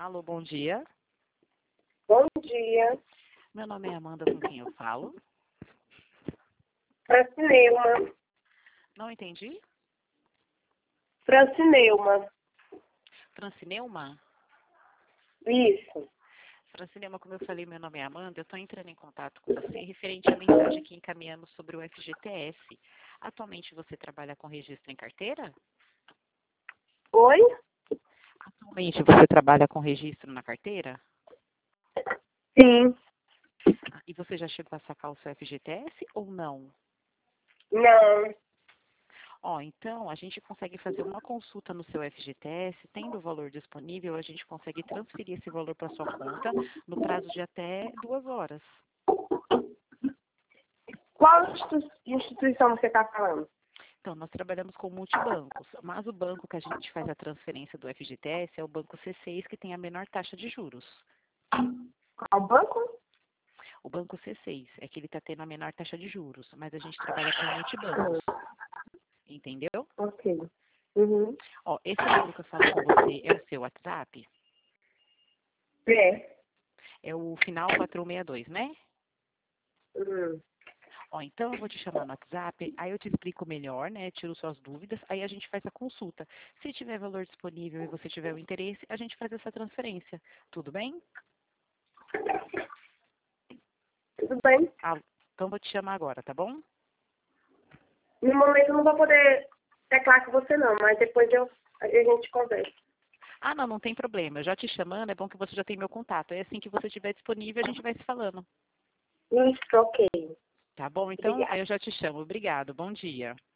Alô, bom dia. Bom dia, Meu nome é Amanda, com quem eu falo? Francineuma. Não entendi. Francineuma. Francineuma? Isso. Francineuma, como eu falei, meu nome é Amanda, eu estou entrando em contato com você referente à mensagem que encaminhamos sobre o FGTS. Atualmente você trabalha com registro em carteira? Oi? Atualmente você trabalha com registro na carteira? Sim. E você já chegou a sacar o seu FGTS ou não? Não. Então, a gente consegue fazer uma consulta no seu FGTS, tendo o valor disponível, a gente consegue transferir esse valor para sua conta no prazo de até 2 horas. Qual instituição você está falando? Então, nós trabalhamos com multibancos, mas o banco que a gente faz a transferência do FGTS é o banco C6, que tem a menor taxa de juros. Qual banco? O banco C6 é que ele está tendo a menor taxa de juros, mas a gente trabalha com multibancos, entendeu? Ok. Uhum. Esse número que eu falo com você é o seu WhatsApp? É. É o final 4162, né? Uhum. Então eu vou te chamar no WhatsApp, aí eu te explico melhor, né? Tiro suas dúvidas, aí a gente faz a consulta. Se tiver valor disponível e você tiver o interesse, a gente faz essa transferência. Tudo bem? Tudo bem. Então vou te chamar agora, tá bom? No momento eu não vou poder teclar com você não, mas depois a gente conversa. Não tem problema. Eu já te chamando, é bom que você já tem meu contato. Aí assim que você estiver disponível, a gente vai se falando. Isso, ok. Tá bom? Então, Obrigada. aí eu já te chamo. Obrigado. Bom dia.